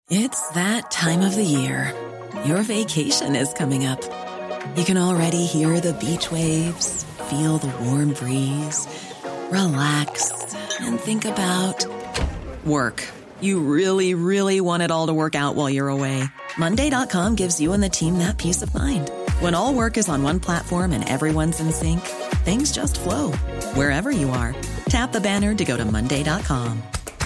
It's that time of the year. Your vacation is coming up. You can already hear the beach waves, feel the warm breeze, relax, and think about work. You really, really want it all to work out while you're away. Monday.com gives you and the team that peace of mind. When all work is on one platform and everyone's in sync, things just flow. Wherever you are, tap the banner to go to Monday.com.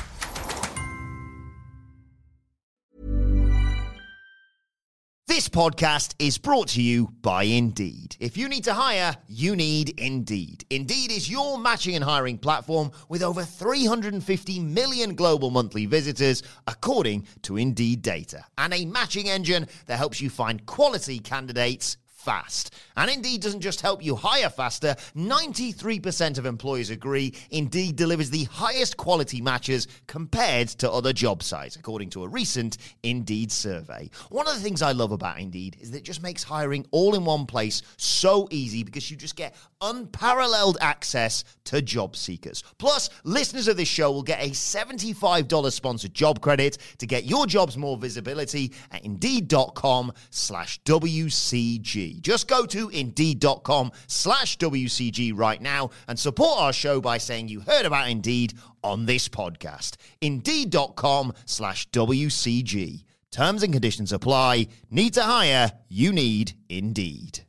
This podcast is brought to you by Indeed. If you need to hire, you need Indeed. Indeed is your matching and hiring platform with over 350 million global monthly visitors, according to Indeed data, and a matching engine that helps you find quality candidates fast. And Indeed doesn't just help you hire faster. 93% of employers agree Indeed delivers the highest quality matches compared to other job sites, according to a recent Indeed survey. One of the things I love about Indeed is that it just makes hiring all in one place so easy because you just get unparalleled access to job seekers. Plus, listeners of this show will get a $75 sponsored job credit to get your jobs more visibility at Indeed.com/WCG. Just go to Indeed.com/WCG right now and support our show by saying you heard about Indeed on this podcast. Indeed.com/WCG. Terms and conditions apply. Need to hire? You need Indeed.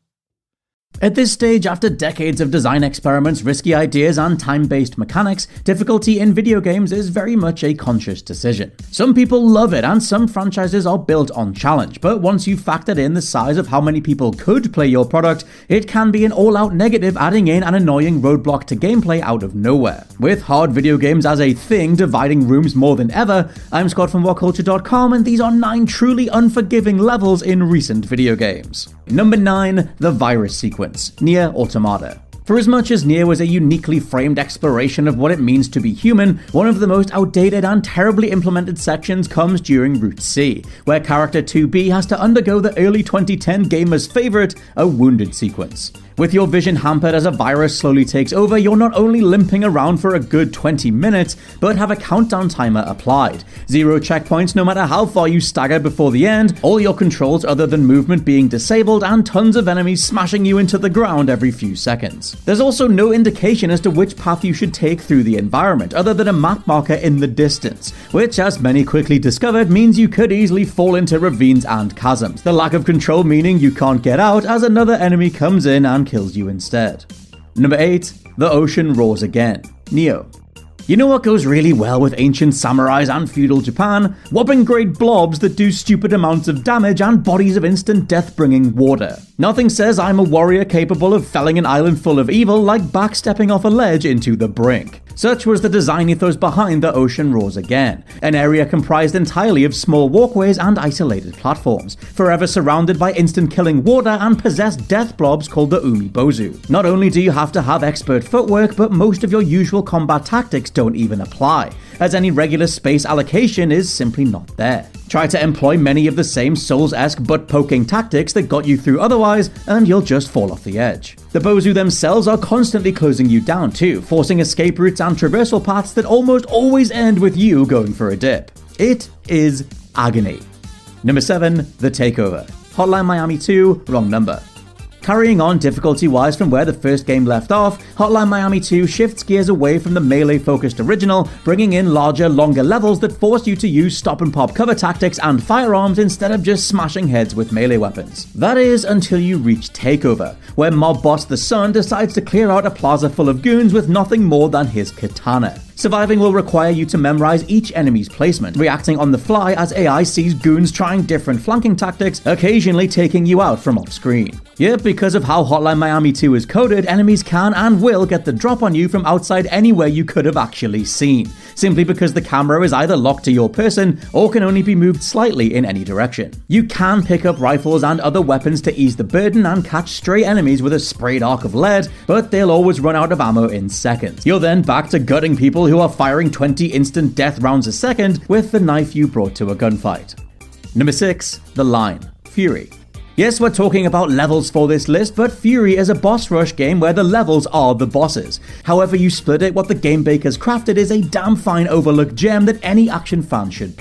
At this stage, after decades of design experiments, risky ideas, and time-based mechanics, difficulty in video games is very much a conscious decision. Some people love it, and some franchises are built on challenge, but once you've factored in the size of how many people could play your product, it can be an all-out negative, adding in an annoying roadblock to gameplay out of nowhere. With hard video games as a thing dividing rooms more than ever, I'm Scott from WhatCulture.com, and these are 9 truly unforgiving levels in recent video games. Number 9, the virus sequence, Nier Automata. For as much as Nier was a uniquely framed exploration of what it means to be human, one of the most outdated and terribly implemented sections comes during Route C, where character 2B has to undergo the early 2010 gamers' favorite, a wounded sequence. With your vision hampered as a virus slowly takes over, you're not only limping around for a good 20 minutes, but have a countdown timer applied. 0 checkpoints no matter how far you stagger before the end, all your controls other than movement being disabled, and tons of enemies smashing you into the ground every few seconds. There's also no indication as to which path you should take through the environment, other than a map marker in the distance, which, as many quickly discovered, means you could easily fall into ravines and chasms. The lack of control meaning you can't get out as another enemy comes in and kills you instead. Number 8, the ocean roars again, Nioh. You know what goes really well with ancient samurais and feudal Japan? Whopping great blobs that do stupid amounts of damage and bodies of instant death-bringing water. Nothing says I'm a warrior capable of felling an island full of evil like backstepping off a ledge into the brink. Such was the design ethos behind The Ocean Roars Again, an area comprised entirely of small walkways and isolated platforms, forever surrounded by instant-killing water and possessed death blobs called the Umibozu. Not only do you have to have expert footwork, but most of your usual combat tactics don't even apply, as any regular space allocation is simply not there. Try to employ many of the same Souls-esque butt-poking tactics that got you through otherwise, and you'll just fall off the edge. The Bozu themselves are constantly closing you down too, forcing escape routes and traversal paths that almost always end with you going for a dip. It is agony. Number 7, The Takeover. Hotline Miami 2, wrong number. Carrying on difficulty-wise from where the first game left off, Hotline Miami 2 shifts gears away from the melee-focused original, bringing in larger, longer levels that force you to use stop-and-pop cover tactics and firearms instead of just smashing heads with melee weapons. That is until you reach Takeover, where mob boss The Sun decides to clear out a plaza full of goons with nothing more than his katana. Surviving will require you to memorize each enemy's placement, reacting on the fly as AI sees goons trying different flanking tactics, occasionally taking you out from off-screen. Yep, because of how Hotline Miami 2 is coded, enemies can and will get the drop on you from outside anywhere you could have actually seen, simply because the camera is either locked to your person or can only be moved slightly in any direction. You can pick up rifles and other weapons to ease the burden and catch stray enemies with a sprayed arc of lead, but they'll always run out of ammo in seconds. You're then back to gutting people who are firing 20 instant death rounds a second with the knife you brought to a gunfight. Number 6, The Line, Fury. Yes, we're talking about levels for this list, but Fury is a boss rush game where the levels are the bosses. However you split it, what the game bakers crafted is a damn fine overlooked gem that any action fan should play.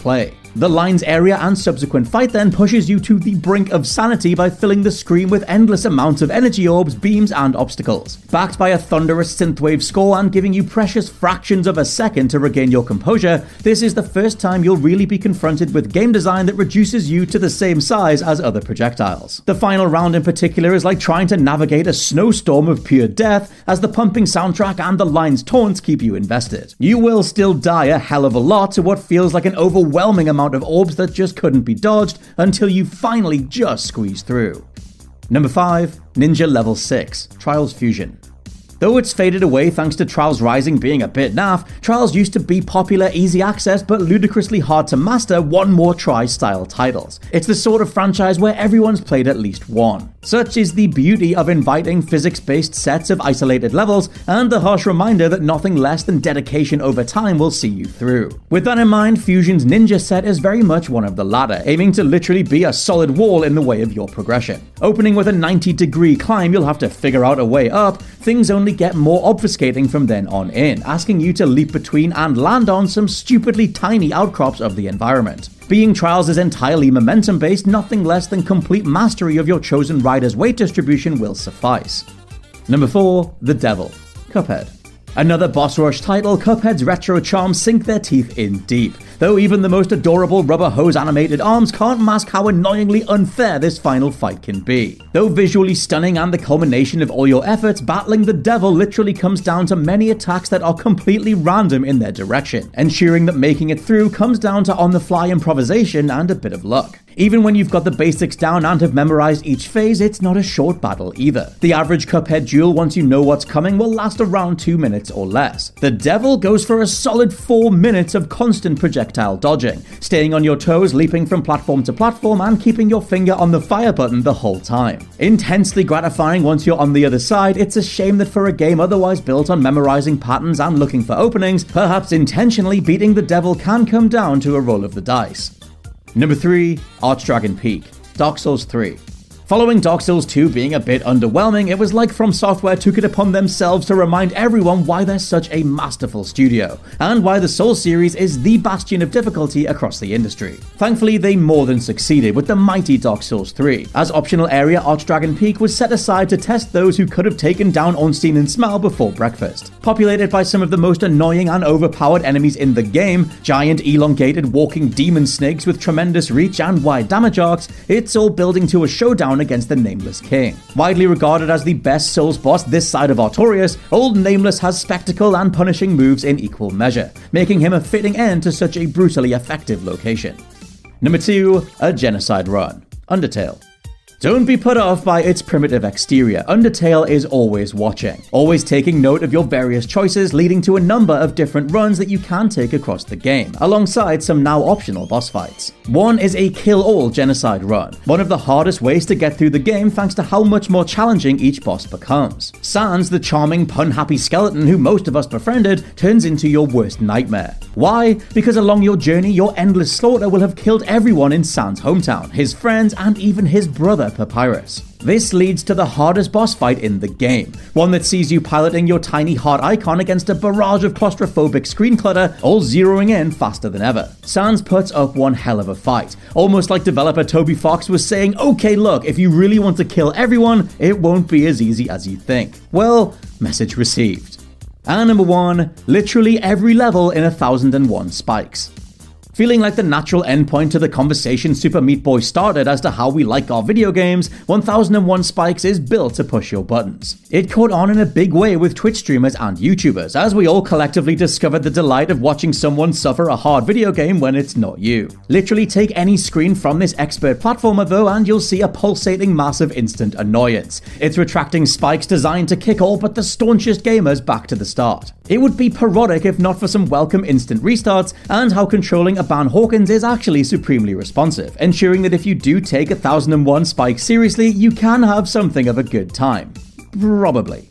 The lines area and subsequent fight then pushes you to the brink of sanity by filling the screen with endless amounts of energy orbs, beams, and obstacles. Backed by a thunderous synthwave score and giving you precious fractions of a second to regain your composure, this is the first time you'll really be confronted with game design that reduces you to the same size as other projectiles. The final round in particular is like trying to navigate a snowstorm of pure death, as the pumping soundtrack and the line's taunts keep you invested. You will still die a hell of a lot to what feels like an overwhelming amount of orbs that just couldn't be dodged until you finally just squeeze through. Number 5. Ninja Level 6, Trials Fusion. Though it's faded away thanks to Trials Rising being a bit naff, Trials used to be popular, easy access, but ludicrously hard to master one more try style titles. It's the sort of franchise where everyone's played at least one. Such is the beauty of inviting physics-based sets of isolated levels, and the harsh reminder that nothing less than dedication over time will see you through. With that in mind, Fusion's Ninja set is very much one of the latter, aiming to literally be a solid wall in the way of your progression. Opening with a 90-degree climb you'll have to figure out a way up, things only get more obfuscating from then on in, asking you to leap between and land on some stupidly tiny outcrops of the environment. Being Trials is entirely momentum-based, nothing less than complete mastery of your chosen rider's weight distribution will suffice. Number 4. The Devil, Cuphead. Another boss rush title, Cuphead's retro charms sink their teeth in deep, though even the most adorable rubber hose animated arms can't mask how annoyingly unfair this final fight can be. Though visually stunning and the culmination of all your efforts, battling the devil literally comes down to many attacks that are completely random in their direction, ensuring that making it through comes down to on-the-fly improvisation and a bit of luck. Even when you've got the basics down and have memorized each phase, it's not a short battle either. The average Cuphead duel, once you know what's coming, will last around 2 minutes or less. The Devil goes for a solid 4 minutes of constant projectile dodging, staying on your toes, leaping from platform to platform, and keeping your finger on the fire button the whole time. Intensely gratifying once you're on the other side, it's a shame that for a game otherwise built on memorizing patterns and looking for openings, perhaps intentionally beating the Devil can come down to a roll of the dice. Number 3. Archdragon Peak, Dark Souls 3. Following Dark Souls 2 being a bit underwhelming, it was like From Software took it upon themselves to remind everyone why they're such a masterful studio, and why the Souls series is the bastion of difficulty across the industry. Thankfully, they more than succeeded with the mighty Dark Souls 3. As optional area, Archdragon Peak was set aside to test those who could have taken down Ornstein and Smaug before breakfast. Populated by some of the most annoying and overpowered enemies in the game, giant elongated walking demon snakes with tremendous reach and wide damage arcs, it's all building to a showdown against the Nameless King. Widely regarded as the best Souls boss this side of Artorias, Old Nameless has spectacle and punishing moves in equal measure, making him a fitting end to such a brutally effective location. Number 2. A Genocide Run, Undertale. Don't be put off by its primitive exterior. Undertale is always watching, always taking note of your various choices, leading to a number of different runs that you can take across the game, alongside some now optional boss fights. One is a kill-all genocide run, one of the hardest ways to get through the game thanks to how much more challenging each boss becomes. Sans, the charming, pun-happy skeleton who most of us befriended, turns into your worst nightmare. Why? Because along your journey, your endless slaughter will have killed everyone in Sans' hometown, his friends, and even his brother Papyrus. This leads to the hardest boss fight in the game, one that sees you piloting your tiny heart icon against a barrage of claustrophobic screen clutter, all zeroing in faster than ever. Sans puts up one hell of a fight, almost like developer Toby Fox was saying, okay look, if you really want to kill everyone, it won't be as easy as you think. Well, message received. And number 1, literally every level in 1001 Spikes. Feeling like the natural endpoint to the conversation Super Meat Boy started as to how we like our video games, 1001 Spikes is built to push your buttons. It caught on in a big way with Twitch streamers and YouTubers, as we all collectively discovered the delight of watching someone suffer a hard video game when it's not you. Literally take any screen from this expert platformer though, and you'll see a pulsating mass of instant annoyance. It's retracting spikes designed to kick all but the staunchest gamers back to the start. It would be parodic if not for some welcome instant restarts, and how controlling a Ban Hawkins is actually supremely responsive, ensuring that if you do take 1001 Spikes seriously, you can have something of a good time. Probably.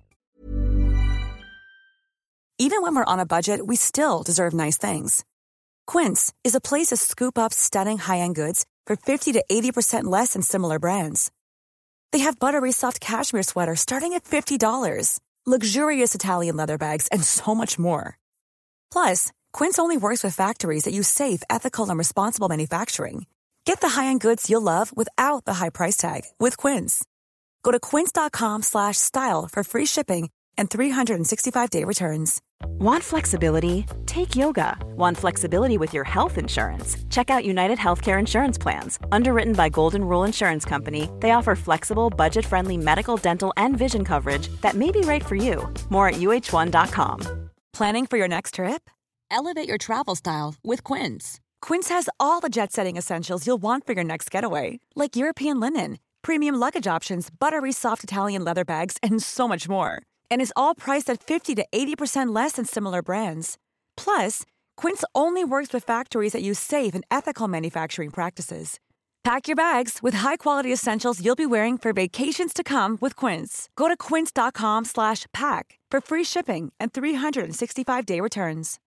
Even when we're on a budget, we still deserve nice things. Quince is a place to scoop up stunning high-end goods for 50 to 80% less than similar brands. They have buttery soft cashmere sweaters starting at $50, luxurious Italian leather bags, and so much more. Plus, Quince only works with factories that use safe, ethical, and responsible manufacturing. Get the high-end goods you'll love without the high price tag with Quince. Go to quince.com/style for free shipping and 365-day returns. Want flexibility? Take yoga. Want flexibility with your health insurance? Check out United Healthcare Insurance Plans. Underwritten by Golden Rule Insurance Company, they offer flexible, budget-friendly medical, dental, and vision coverage that may be right for you. More at uh1.com. Planning for your next trip? Elevate your travel style with Quince. Quince has all the jet-setting essentials you'll want for your next getaway, like European linen, premium luggage options, buttery soft Italian leather bags, and so much more. And is all priced at 50 to 80% less than similar brands. Plus, Quince only works with factories that use safe and ethical manufacturing practices. Pack your bags with high-quality essentials you'll be wearing for vacations to come with Quince. Go to quince.com/pack for free shipping and 365-day returns.